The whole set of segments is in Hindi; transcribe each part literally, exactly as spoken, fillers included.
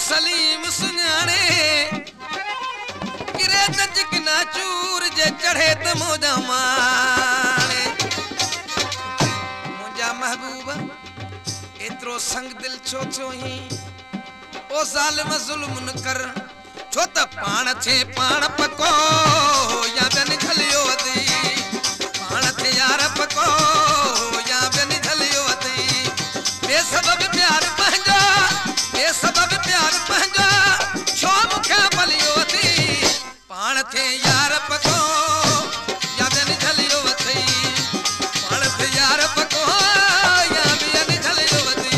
सलीम सुञाणे किरे त चिकना चूर जे चढ़े त मोजा माणे मुंहिंजा महबूब एतिरो संग दिल छो थियो ही ओ ज़ालिम ज़ुल्म न कर छो त पाण थे पाण पको या ॿियनि झलियो अथई पाण थे यार पको या ॿियनि झलियो अथई बेसबब प्यार पंहिंजा बेसबब प्यार पंहिंजा छो मूंखे भलियो अथई पाण थे यार पको या ॿियनि झलियो अथई पाण थे यार पको या ॿियनि झलियो अथई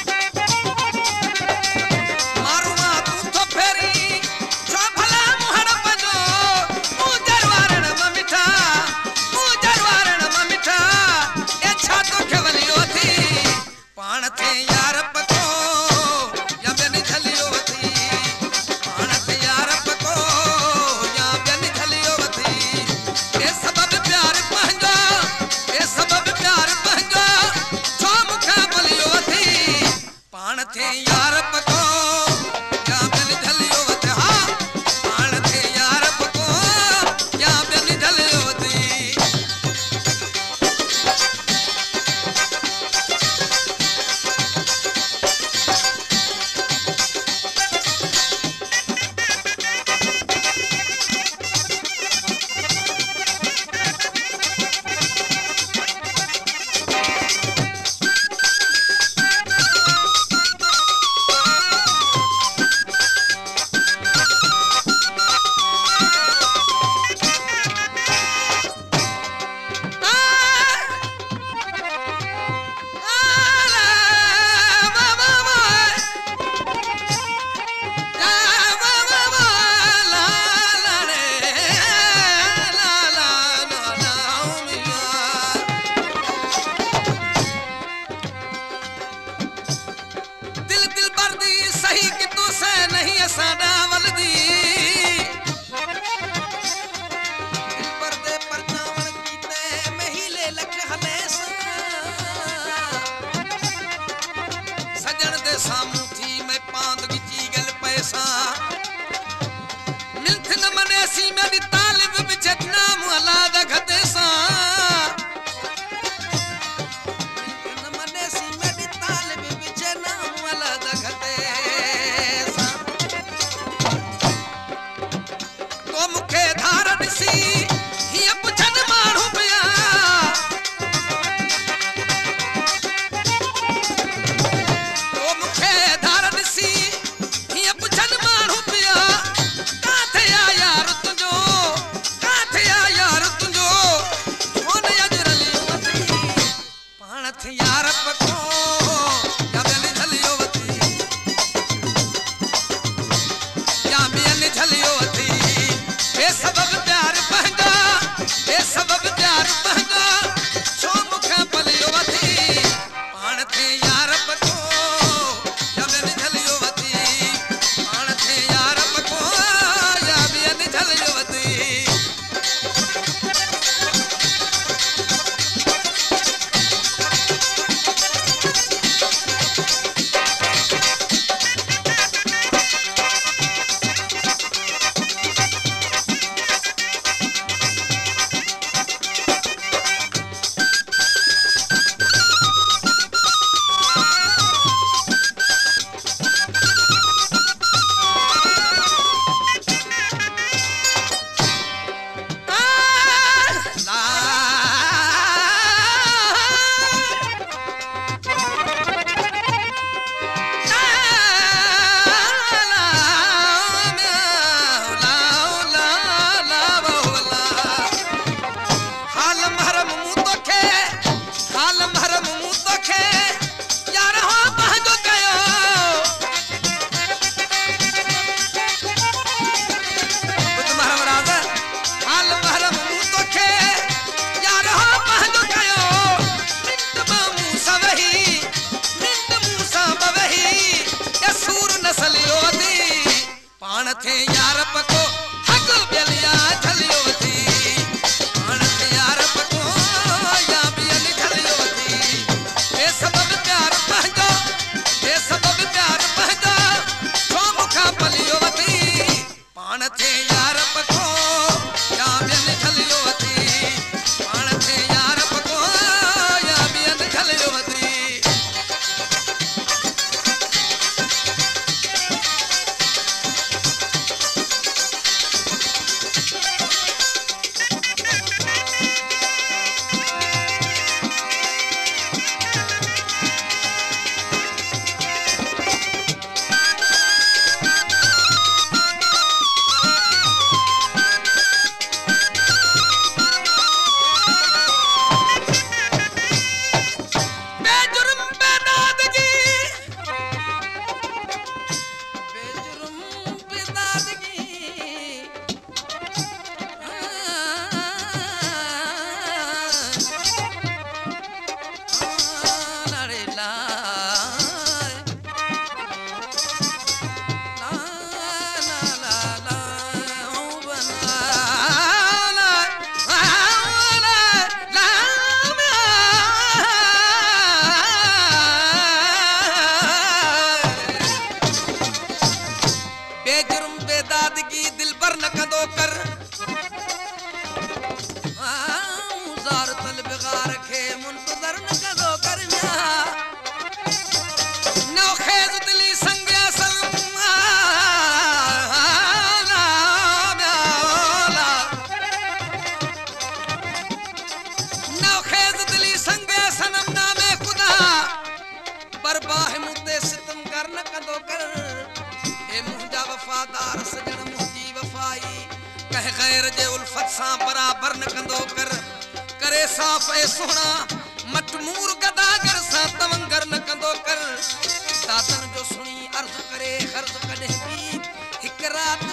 मुहण थे यार पको हक बेलिया झलियो थी पाण थे यार पको या बियल झलियो थी बेसबब प्यार पंहिंजो बेसबब प्यार पंहिंजो छो मुखा पलियो थी पाण थे यार पको या बियल झलियो थी पाण थे यार पको या बियल झलियो थी बेजुर्म बेदादगी बेजुर्म बेदादगी लड़े लाए ला ला ला ला ओ बना ला ला बेजुर्म बेदादगी दिल पर न कदो कर जार तल बिगार खे मुंतजर न कदो कर म्या नौखेज दिली संगे सलम ला म्या नौखेज दिली संगे सनम नामे खुदा बरबाह मुद्दे सितम कर न कदो कर ए मुंजा वफादार सजन मुंजी वफाई कह गैर जे उल्फत सां बराबर न कंदो कर करे साफ़ ए सोना मटमूर गदागर सां तवंगर न कंदो कर दातन जो सुणी अर्ज करे हर्ज कॾहिं बि हिक रात